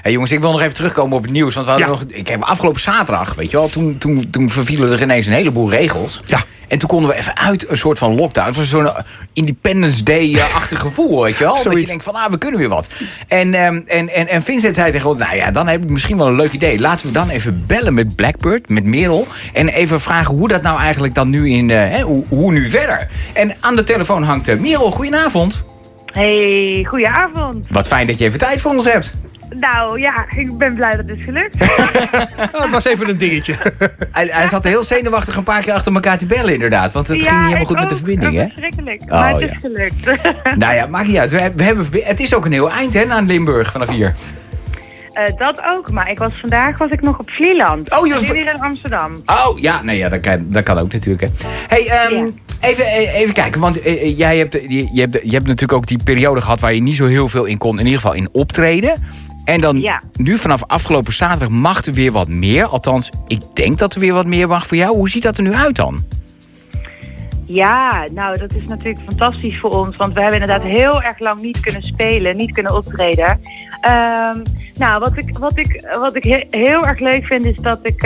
Hey jongens, ik wil nog even terugkomen op het nieuws. Want we hadden ik heb afgelopen zaterdag, weet je wel, toen vervielen er ineens een heleboel regels. Ja. En toen konden we even uit een soort van lockdown. Het was zo'n Independence Day-achtig gevoel, weet je wel. Dat je denkt van, we kunnen weer wat. En Vincent zei tegen ons, dan heb ik misschien wel een leuk idee. Laten we dan even bellen met Blackbird, met Merel. En even vragen hoe dat nou eigenlijk dan nu hoe nu verder. En aan de telefoon hangt Merel. Goedenavond. Hey, goedenavond. Wat fijn dat je even tijd voor ons hebt. Nou ja, ik ben blij dat het is gelukt. Het was even een dingetje. Hij zat heel zenuwachtig een paar keer achter elkaar te bellen inderdaad. Want het ging niet helemaal goed met de verbinding, hè? Verschrikkelijk, maar het is gelukt. Nou ja, maakt niet uit. Het is ook een heel eind, hè, naar Limburg vanaf hier. Dat ook, maar vandaag was ik nog op Vlieland. Oh, je was hier in Amsterdam. Oh, ja, nee, ja, dat kan ook natuurlijk, hè. Hey, even kijken, want jij hebt natuurlijk ook die periode gehad waar je niet zo heel veel in kon, in ieder geval in optreden. En dan nu vanaf afgelopen zaterdag mag er weer wat meer. Althans, ik denk dat er weer wat meer mag voor jou. Hoe ziet dat er nu uit dan? Ja, nou dat is natuurlijk fantastisch voor ons. Want we hebben inderdaad heel erg lang niet kunnen spelen, niet kunnen optreden. Wat ik heel erg leuk vind is dat ik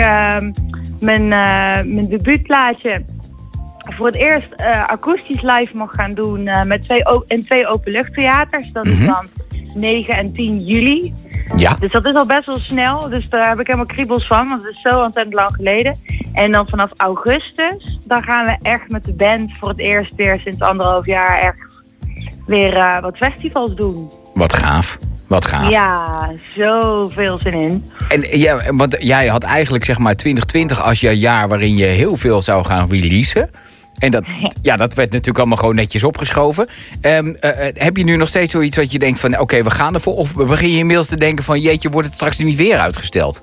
mijn debuutplaatje voor het eerst akoestisch live mag gaan doen met twee openluchttheaters. Dat is dan 9 en 10 juli. Ja. Dus dat is al best wel snel. Dus daar heb ik helemaal kriebels van. Want het is zo ontzettend lang geleden. En dan vanaf augustus, dan gaan we echt met de band voor het eerst weer sinds 1,5 jaar echt weer wat festivals doen. Wat gaaf. Wat gaaf. Ja, zoveel zin in. En want jij had eigenlijk zeg maar 2020 als je jaar waarin je heel veel zou gaan releasen. En dat werd natuurlijk allemaal gewoon netjes opgeschoven. Heb je nu nog steeds zoiets dat je denkt van oké, we gaan ervoor? Of begin je inmiddels te denken van jeetje, wordt het straks niet weer uitgesteld?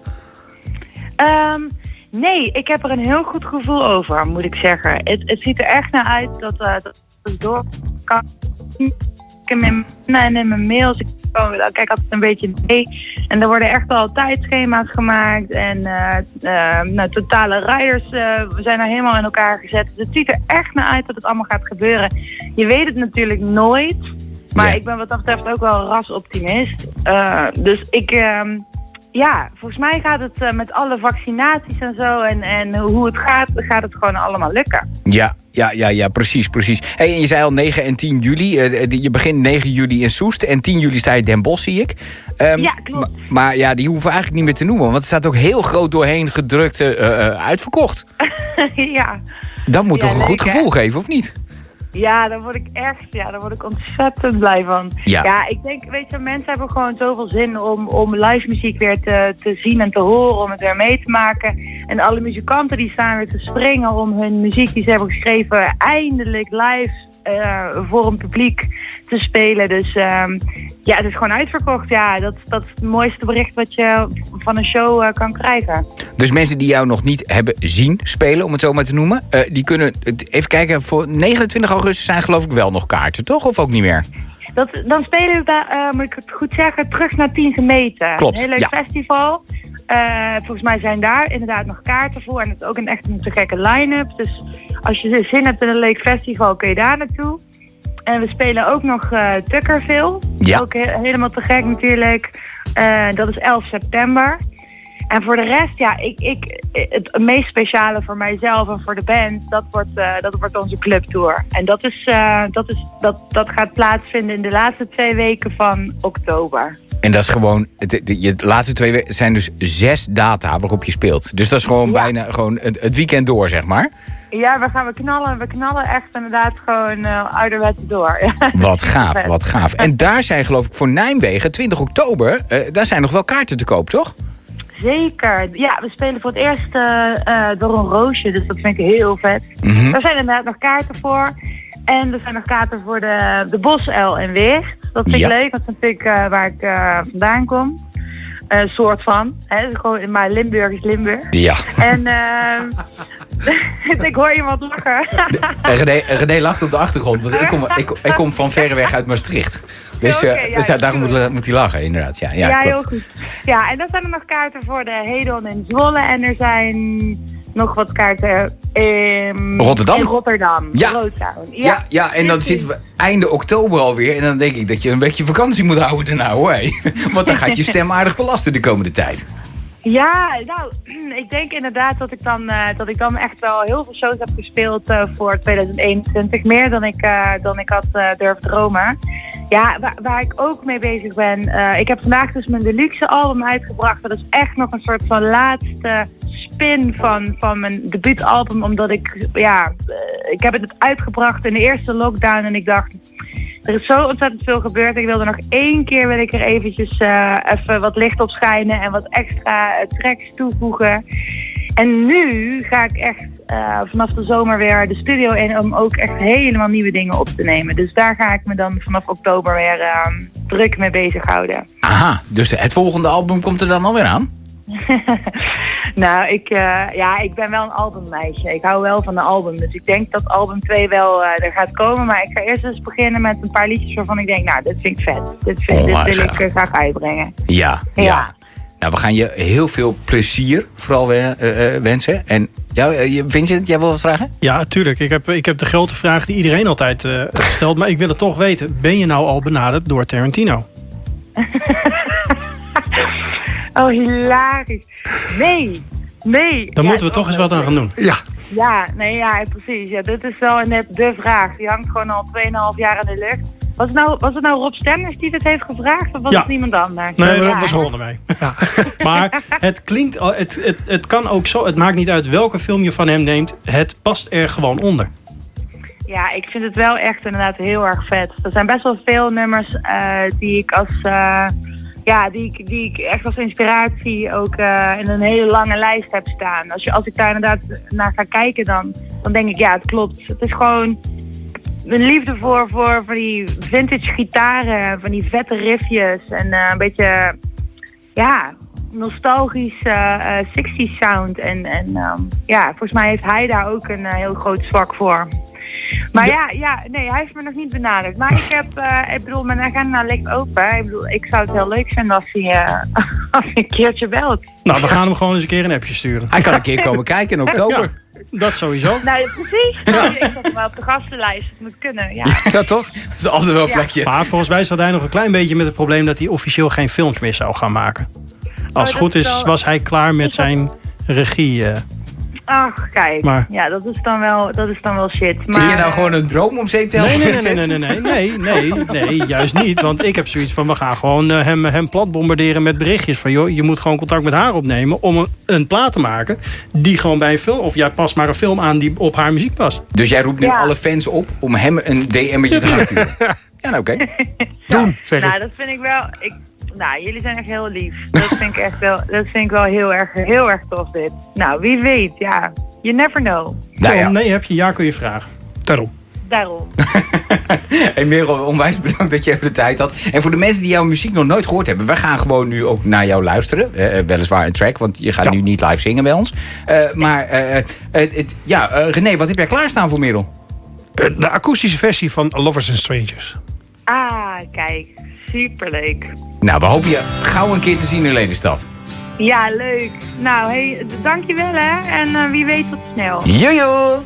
Nee, ik heb er een heel goed gevoel over, moet ik zeggen. Het ziet er echt naar uit dat het door kan. In mijn mails, ik kijk altijd een beetje mee. En er worden echt al tijdschema's gemaakt. En totale riders, we zijn er helemaal in elkaar gezet. Dus het ziet er echt naar uit dat het allemaal gaat gebeuren. Je weet het natuurlijk nooit. Maar ik ben wat dat betreft ook wel rasoptimist. Dus volgens mij gaat het met alle vaccinaties en zo en hoe het gaat het gewoon allemaal lukken. Ja, precies. Hey, en je zei al 9 en 10 juli. Je begint 9 juli in Soest en 10 juli sta je Den Bosch, zie ik. Ja, klopt. Maar ja, die hoeven we eigenlijk niet meer te noemen. Want het staat ook heel groot doorheen gedrukt uitverkocht. Ja. Dat moet toch een goed gevoel geven, of niet? Ja, daar word ik ontzettend blij van. Ja, ik denk, weet je, mensen hebben gewoon zoveel zin om live muziek weer te zien en te horen, om het weer mee te maken. En alle muzikanten die staan weer te springen om hun muziek die ze hebben geschreven eindelijk live voor een publiek te spelen. Dus het is gewoon uitverkocht. Ja, dat is het mooiste bericht wat je van een show kan krijgen. Dus mensen die jou nog niet hebben zien spelen, om het zo maar te noemen, die kunnen, even kijken, voor 29 augustus zijn geloof ik wel nog kaarten, toch? Of ook niet meer? Dan spelen we, moet ik het goed zeggen, terug naar 10 gemeten. Klopt, een heel leuk festival. Volgens mij zijn daar inderdaad nog kaarten voor. En het is ook echt een te gekke line-up. Dus als je zin hebt in een leuk festival, kun je daar naartoe. En we spelen ook nog Tukkerville. Ja. Ook helemaal te gek natuurlijk. Dat is 11 september. En voor de rest, het meest speciale voor mijzelf en voor de band, dat wordt onze clubtour. En dat gaat plaatsvinden in de laatste 2 weken van oktober. En dat is gewoon, de laatste 2 weken zijn dus 6 data waarop je speelt. Dus dat is gewoon bijna gewoon het weekend door, zeg maar. Ja, we knallen echt inderdaad gewoon ouderwets door. Wat gaaf. En daar zijn geloof ik voor Nijmegen, 20 oktober, daar zijn nog wel kaarten te koop, toch? Zeker. Ja, we spelen voor het eerst door een roosje, dus dat vind ik heel vet. Mm-hmm. Daar zijn inderdaad nog kaarten voor. En er zijn nog kaarten voor de Bosuil in Weert. Dat vind ik leuk, want dat vind ik waar ik vandaan kom. Soort van. Hè? Gewoon, maar Limburg is Limburg. Ja. En Ik hoor iemand lachen. René lacht op de achtergrond, want ik kom van verreweg uit Maastricht. Dus, daarom moet hij lachen, inderdaad. Ja, heel goed. Ja, en dan zijn er nog kaarten voor de Hedon in Zwolle. En er zijn nog wat kaarten in Rotterdam. Ja, en dan zitten we einde oktober alweer. En dan denk ik dat je een beetje vakantie moet houden daarna, hoor. Want dan gaat je stem aardig belasten de komende tijd. Ja, nou, ik denk inderdaad dat ik dan echt wel heel veel shows heb gespeeld voor 2021. Meer dan ik had durven dromen. Ja, waar ik ook mee bezig ben. Ik heb vandaag dus mijn deluxe album uitgebracht. Dat is echt nog een soort van laatste spin van mijn debuutalbum. Omdat ik heb het uitgebracht in de eerste lockdown. En ik dacht, er is zo ontzettend veel gebeurd. Ik wilde nog 1 keer er eventjes even wat licht op schijnen en wat extra tracks toevoegen. En nu ga ik echt vanaf de zomer weer de studio in om ook echt helemaal nieuwe dingen op te nemen. Dus daar ga ik me dan vanaf oktober weer druk mee bezighouden. Aha, dus het volgende album komt er dan alweer aan? Nou, ik ben wel een albummeisje. Ik hou wel van de album. Dus ik denk dat album 2 wel er gaat komen. Maar ik ga eerst eens beginnen met een paar liedjes waarvan ik denk, nou, dit vind ik vet. Dit wil ik graag uitbrengen. Ja. Nou, we gaan je heel veel plezier vooral wensen. En Vincent, jij wil wat vragen? Ja, tuurlijk. Ik heb de grote vraag die iedereen altijd stelt. Maar ik wil het toch weten. Ben je nou al benaderd door Tarantino? Oh, hilarisch. Nee. Dan moeten we toch eens wat aan gaan doen. Ja, precies. Ja, dit is wel net de vraag. Die hangt gewoon al 2,5 jaar in de lucht. Was het nou Rob Stenders die dit heeft gevraagd? Of was het niemand anders? Nee, dat was gewoon mij. Ja. Maar het klinkt... Het kan ook zo... Het maakt niet uit welke film je van hem neemt. Het past er gewoon onder. Ja, ik vind het wel echt inderdaad heel erg vet. Er zijn best wel veel nummers die ik als... die ik echt als inspiratie ook in een hele lange lijst heb staan. Als ik daar inderdaad naar ga kijken, dan denk ik, ja, het klopt. Het is gewoon een liefde voor die vintage gitaren, van die vette riffjes en een beetje, nostalgisch 60s sound. En volgens mij heeft hij daar ook een heel groot zwak voor. Maar hij heeft me nog niet benaderd. Maar ik bedoel, mijn agenda ligt open. Ik zou het heel leuk vinden als hij een keertje belt. Nou, we gaan hem gewoon eens een keer een appje sturen. Hij kan een keer komen kijken in oktober. Ja, dat sowieso. Nou, precies. Ik zat wel op de gastenlijst. Dat moet kunnen, ja. Ja, toch? Dat is altijd wel een plekje. Maar volgens mij zat hij nog een klein beetje met het probleem dat hij officieel geen films meer zou gaan maken. Als het goed is, was hij klaar met zijn regie. Ach, kijk. Maar, ja, dat is dan wel shit. Maar, zie je nou gewoon een droom om zeep te helpen? Nee, juist niet. Want ik heb zoiets van, we gaan gewoon hem plat bombarderen met berichtjes. Van, joh, je moet gewoon contact met haar opnemen om een plaat te maken die gewoon bij een film... Of jij past maar een film aan die op haar muziek past. Dus jij roept nu alle fans op om hem een DM'tje te gaan sturen? Ja, nou, oké. Doen, zeg ik. Nou, dat vind ik wel... jullie zijn echt heel lief. Dat vind ik wel heel erg tof dit. Nou, wie weet, ja. You never know. Nee, heb je kun je vragen. Daarom. Hey Merel, onwijs bedankt dat je even de tijd had. En voor de mensen die jouw muziek nog nooit gehoord hebben... wij gaan gewoon nu ook naar jou luisteren. Weliswaar een track, want je gaat nu niet live zingen bij ons. René, wat heb jij klaarstaan voor Merel? De akoestische versie van Lovers and Strangers. Ah, kijk. Superleuk. Nou, we hopen je gauw een keer te zien in Lelystad. Ja, leuk. Nou, dankjewel hè. En wie weet tot snel. Jojo!